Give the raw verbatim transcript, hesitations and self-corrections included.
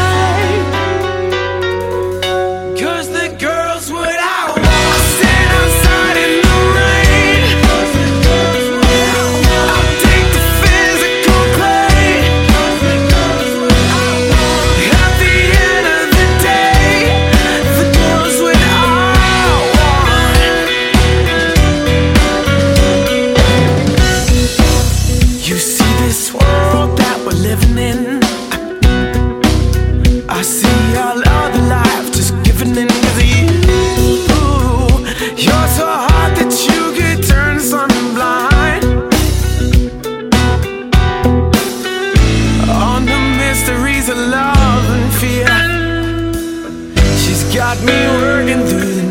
'Cause the girl's what I want. I stand outside in the rain. I'll take the physical pain. At the end of the day, the girl's what I want. You see this world that we're living in, I see all other life just giving in because of you. You're so hot that you could turn someone blind. On the mysteries of love and fear, she's got me working through the